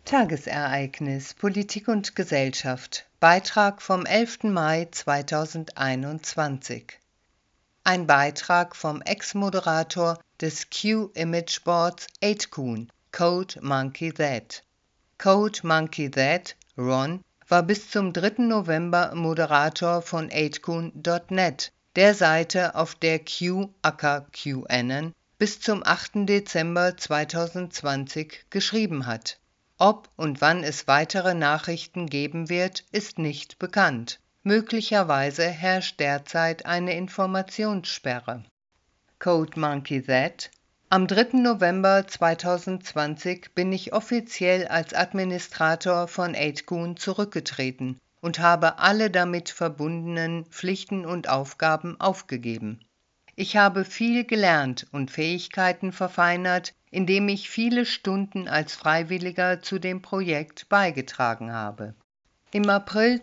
Tagesereignis Politik und Gesellschaft. Beitrag vom 11. Mai 2021. Ein Beitrag vom Ex-Moderator des Q-Image-Boards 8kun, Code Monkey That. Code Monkey That, Ron, war bis zum 3. November Moderator von 8kun.net, der Seite, auf der Q-QAnon bis zum 8. Dezember 2020 geschrieben hat. Ob und wann es weitere Nachrichten geben wird, ist nicht bekannt. Möglicherweise herrscht derzeit eine Informationssperre. Code Monkey That. Am 3. November 2020 bin ich offiziell als Administrator von 8kun zurückgetreten und habe alle damit verbundenen Pflichten und Aufgaben aufgegeben. Ich habe viel gelernt und Fähigkeiten verfeinert, indem ich viele Stunden als Freiwilliger zu dem Projekt beigetragen habe. Im April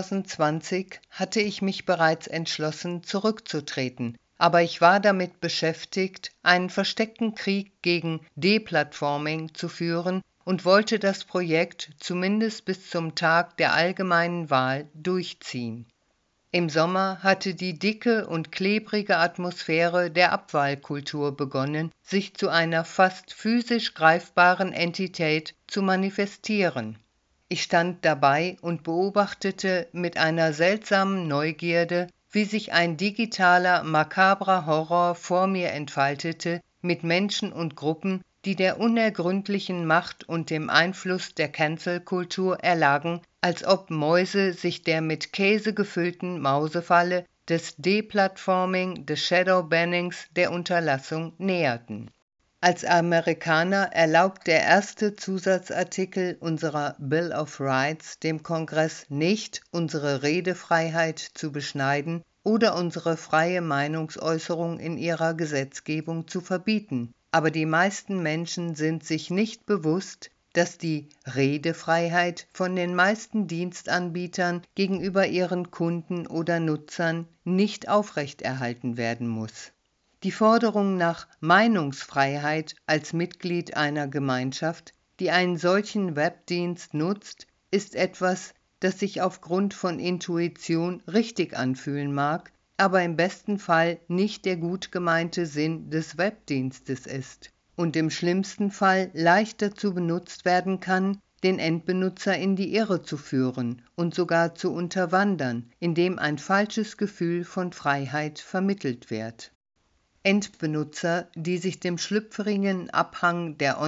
2020 hatte ich mich bereits entschlossen, zurückzutreten, aber ich war damit beschäftigt, einen versteckten Krieg gegen Deplatforming zu führen und wollte das Projekt zumindest bis zum Tag der allgemeinen Wahl durchziehen. Im Sommer hatte die dicke und klebrige Atmosphäre der Abwahlkultur begonnen, sich zu einer fast physisch greifbaren Entität zu manifestieren. Ich stand dabei und beobachtete mit einer seltsamen Neugierde, wie sich ein digitaler, makabrer Horror vor mir entfaltete, mit Menschen und Gruppen, die der unergründlichen Macht und dem Einfluss der Cancel-Kultur erlagen, als ob Mäuse sich der mit Käse gefüllten Mausefalle des Deplatforming, des Shadowbannings, der Unterlassung näherten. Als Amerikaner erlaubt der erste Zusatzartikel unserer Bill of Rights dem Kongress nicht, unsere Redefreiheit zu beschneiden oder unsere freie Meinungsäußerung in ihrer Gesetzgebung zu verbieten. Aber die meisten Menschen sind sich nicht bewusst, dass die Redefreiheit von den meisten Dienstanbietern gegenüber ihren Kunden oder Nutzern nicht aufrechterhalten werden muss. Die Forderung nach Meinungsfreiheit als Mitglied einer Gemeinschaft, die einen solchen Webdienst nutzt, ist etwas, das sich aufgrund von Intuition richtig anfühlen mag, aber im besten Fall nicht der gut gemeinte Sinn des Webdienstes ist und im schlimmsten Fall leicht dazu benutzt werden kann, den Endbenutzer in die Irre zu führen und sogar zu unterwandern, indem ein falsches Gefühl von Freiheit vermittelt wird. Endbenutzer, die sich dem schlüpfrigen Abhang der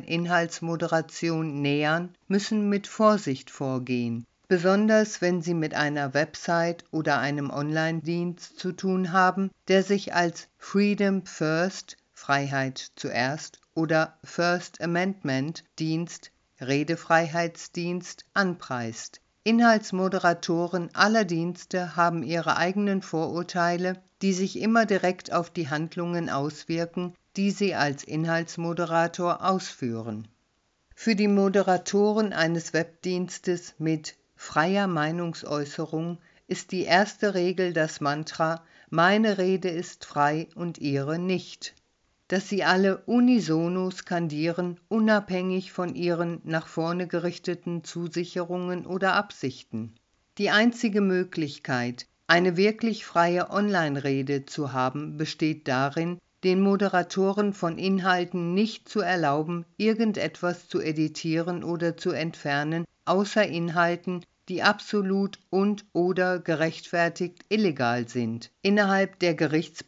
Online-Inhaltsmoderation nähern, müssen mit Vorsicht vorgehen, besonders wenn sie mit einer Website oder einem Online-Dienst zu tun haben, der sich als Freedom First, Freiheit zuerst, oder First Amendment Dienst, Redefreiheitsdienst, anpreist. Inhaltsmoderatoren aller Dienste haben ihre eigenen Vorurteile, die sich immer direkt auf die Handlungen auswirken, die sie als Inhaltsmoderator ausführen. Für die Moderatoren eines Webdienstes mit freier Meinungsäußerung ist die erste Regel das Mantra: Meine Rede ist frei und Ihre nicht, das sie alle unisono skandieren, unabhängig von ihren nach vorne gerichteten Zusicherungen oder Absichten. Die einzige Möglichkeit, eine wirklich freie Online-Rede zu haben, besteht darin, den Moderatoren von Inhalten nicht zu erlauben, irgendetwas zu editieren oder zu entfernen, außer Inhalten, die absolut und/oder gerechtfertigt illegal sind, innerhalb der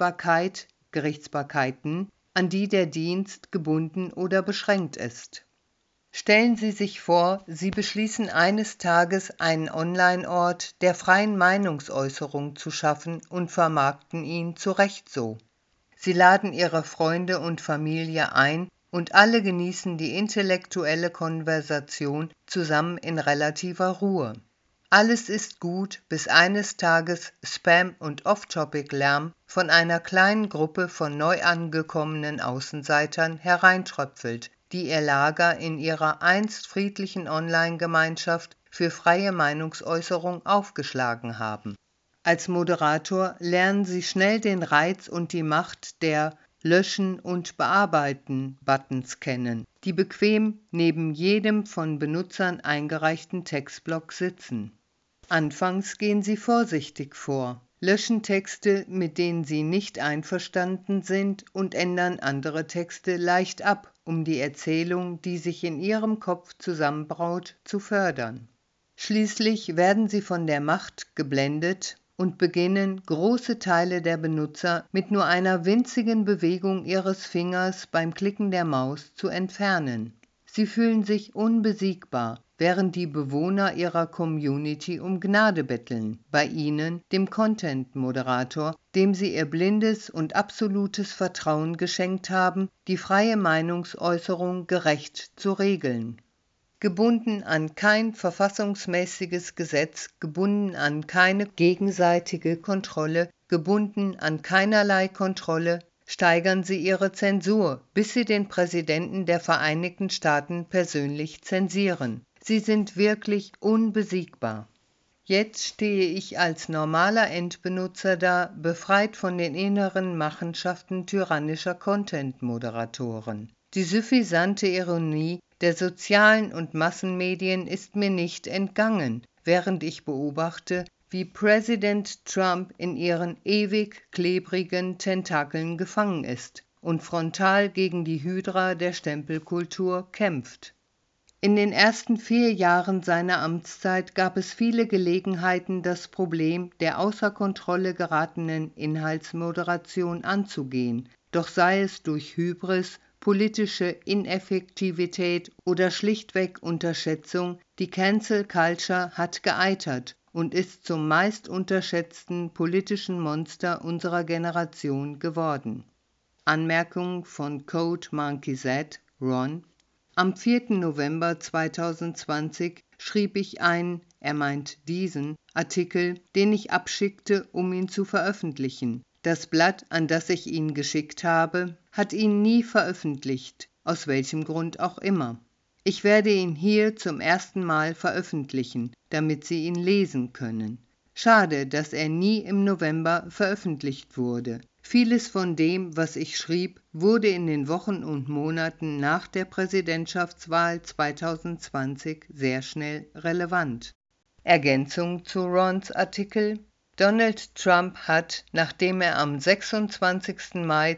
Gerichtsbarkeiten, an die der Dienst gebunden oder beschränkt ist. Stellen Sie sich vor, Sie beschließen eines Tages einen Online-Ort der freien Meinungsäußerung zu schaffen und vermarkten ihn zu Recht so. Sie laden Ihre Freunde und Familie ein und alle genießen die intellektuelle Konversation zusammen in relativer Ruhe. Alles ist gut, bis eines Tages Spam und Off-Topic-Lärm von einer kleinen Gruppe von neu angekommenen Außenseitern hereintröpfelt, die ihr Lager in ihrer einst friedlichen Online-Gemeinschaft für freie Meinungsäußerung aufgeschlagen haben. Als Moderator lernen Sie schnell den Reiz und die Macht der Löschen und Bearbeiten Buttons kennen, die bequem neben jedem von Benutzern eingereichten Textblock sitzen. Anfangs gehen Sie vorsichtig vor, löschen Texte, mit denen Sie nicht einverstanden sind, und ändern andere Texte leicht ab, um die Erzählung, die sich in Ihrem Kopf zusammenbraut, zu fördern. Schließlich werden Sie von der Macht geblendet und beginnen, große Teile der Benutzer mit nur einer winzigen Bewegung Ihres Fingers beim Klicken der Maus zu entfernen. Sie fühlen sich unbesiegbar, während die Bewohner ihrer Community um Gnade betteln, bei Ihnen, dem Content-Moderator, dem Sie Ihr blindes und absolutes Vertrauen geschenkt haben, die freie Meinungsäußerung gerecht zu regeln. Gebunden an kein verfassungsmäßiges Gesetz, gebunden an keine gegenseitige Kontrolle, gebunden an keinerlei Kontrolle, steigern sie ihre Zensur, bis sie den Präsidenten der Vereinigten Staaten persönlich zensieren. Sie sind wirklich unbesiegbar. Jetzt stehe ich als normaler Endbenutzer da, befreit von den inneren Machenschaften tyrannischer Content-Moderatoren. Die suffisante Ironie der sozialen und Massenmedien ist mir nicht entgangen, während ich beobachte, wie Präsident Trump in ihren ewig klebrigen Tentakeln gefangen ist und frontal gegen die Hydra der Stempelkultur kämpft. In den ersten 4 Jahren seiner Amtszeit gab es viele Gelegenheiten, das Problem der außer Kontrolle geratenen Inhaltsmoderation anzugehen, doch sei es durch Hybris, politische Ineffektivität oder schlichtweg Unterschätzung, die Cancel Culture hat geeitert und ist zum meist unterschätzten politischen Monster unserer Generation geworden. Anmerkung von Code Monkey Z, Ron. Am 4. November 2020 schrieb ich einen, er meint diesen, Artikel, den ich abschickte, um ihn zu veröffentlichen. Das Blatt, an das ich ihn geschickt habe, hat ihn nie veröffentlicht, aus welchem Grund auch immer. Ich werde ihn hier zum ersten Mal veröffentlichen, damit Sie ihn lesen können. Schade, dass er nie im November veröffentlicht wurde. Vieles von dem, was ich schrieb, wurde in den Wochen und Monaten nach der Präsidentschaftswahl 2020 sehr schnell relevant. Ergänzung zu Rons Artikel: Donald Trump hat, nachdem er am 26. Mai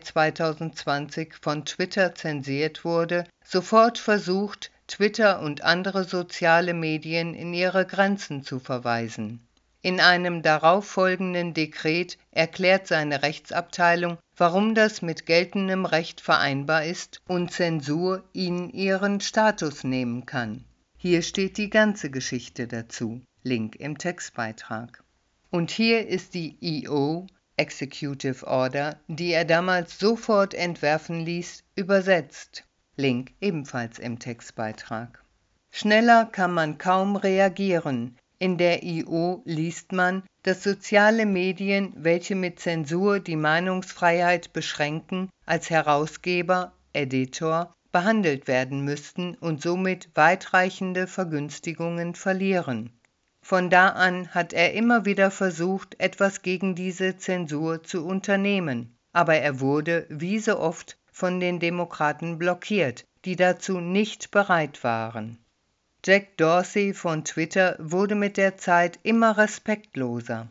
2020 von Twitter zensiert wurde, sofort versucht, Twitter und andere soziale Medien in ihre Grenzen zu verweisen. In einem darauffolgenden Dekret erklärt seine Rechtsabteilung, warum das mit geltendem Recht vereinbar ist und Zensur ihnen ihren Status nehmen kann. Hier steht die ganze Geschichte dazu. Link im Textbeitrag. Und hier ist die EO, Executive Order, die er damals sofort entwerfen ließ, übersetzt. Link ebenfalls im Textbeitrag. Schneller kann man kaum reagieren. In der EO liest man, dass soziale Medien, welche mit Zensur die Meinungsfreiheit beschränken, als Herausgeber, Editor, behandelt werden müssten und somit weitreichende Vergünstigungen verlieren. Von da an hat er immer wieder versucht, etwas gegen diese Zensur zu unternehmen, aber er wurde, wie so oft, von den Demokraten blockiert, die dazu nicht bereit waren. Jack Dorsey von Twitter wurde mit der Zeit immer respektloser.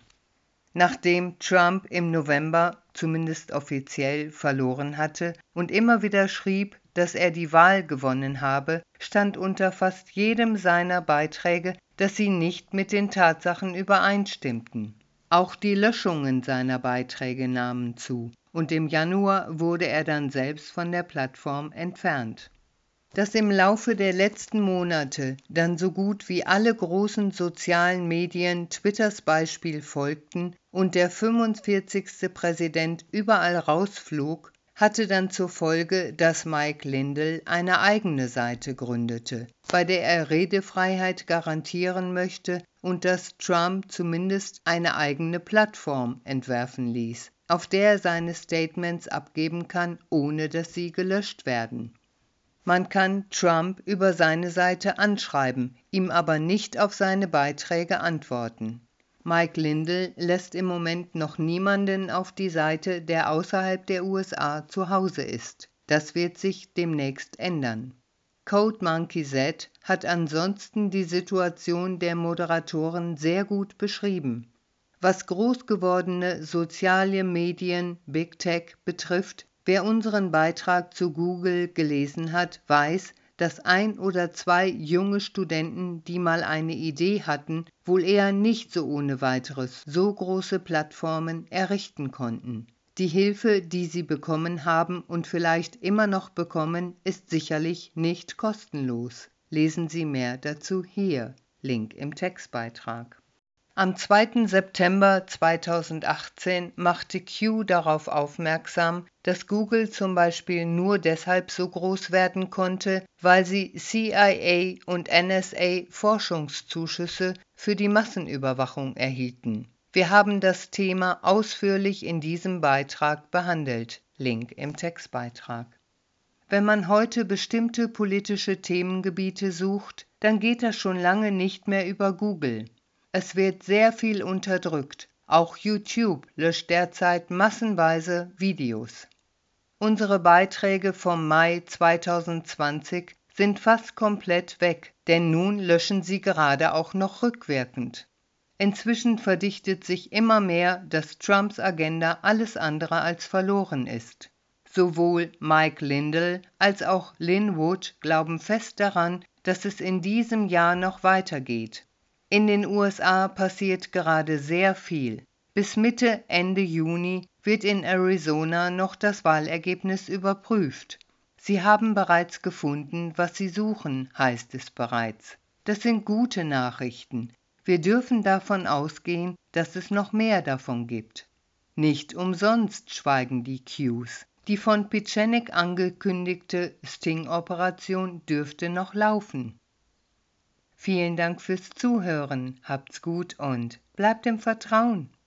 Nachdem Trump im November, zumindest offiziell, verloren hatte und immer wieder schrieb, dass er die Wahl gewonnen habe, stand unter fast jedem seiner Beiträge, dass sie nicht mit den Tatsachen übereinstimmten. Auch die Löschungen seiner Beiträge nahmen zu, und im Januar wurde er dann selbst von der Plattform entfernt. Dass im Laufe der letzten Monate dann so gut wie alle großen sozialen Medien Twitters Beispiel folgten und der 45. Präsident überall rausflog, hatte dann zur Folge, dass Mike Lindell eine eigene Seite gründete, bei der er Redefreiheit garantieren möchte und dass Trump zumindest eine eigene Plattform entwerfen ließ, auf der er seine Statements abgeben kann, ohne dass sie gelöscht werden. Man kann Trump über seine Seite anschreiben, ihm aber nicht auf seine Beiträge antworten. Mike Lindell lässt im Moment noch niemanden auf die Seite, der außerhalb der USA zu Hause ist. Das wird sich demnächst ändern. CodeMonkeyZ hat ansonsten die Situation der Moderatoren sehr gut beschrieben. Was groß gewordene soziale Medien, Big Tech betrifft, wer unseren Beitrag zu Google gelesen hat, weiß, dass 1 oder 2 junge Studenten, die mal eine Idee hatten, wohl eher nicht so ohne weiteres so große Plattformen errichten konnten. Die Hilfe, die sie bekommen haben und vielleicht immer noch bekommen, ist sicherlich nicht kostenlos. Lesen Sie mehr dazu hier. Link im Textbeitrag. Am 2. September 2018 machte Q darauf aufmerksam, dass Google zum Beispiel nur deshalb so groß werden konnte, weil sie CIA und NSA Forschungszuschüsse für die Massenüberwachung erhielten. Wir haben das Thema ausführlich in diesem Beitrag behandelt. Link im Textbeitrag. Wenn man heute bestimmte politische Themengebiete sucht, dann geht das schon lange nicht mehr über Google. Es wird sehr viel unterdrückt. Auch YouTube löscht derzeit massenweise Videos. Unsere Beiträge vom Mai 2020 sind fast komplett weg, denn nun löschen sie gerade auch noch rückwirkend. Inzwischen verdichtet sich immer mehr, dass Trumps Agenda alles andere als verloren ist. Sowohl Mike Lindell als auch Lin Wood glauben fest daran, dass es in diesem Jahr noch weitergeht. In den USA passiert gerade sehr viel. Bis Mitte, Ende Juni wird in Arizona noch das Wahlergebnis überprüft. Sie haben bereits gefunden, was sie suchen, heißt es bereits. Das sind gute Nachrichten. Wir dürfen davon ausgehen, dass es noch mehr davon gibt. Nicht umsonst schweigen die Qs. Die von Pieczenik angekündigte Sting-Operation dürfte noch laufen. Vielen Dank fürs Zuhören, habt's gut und bleibt im Vertrauen.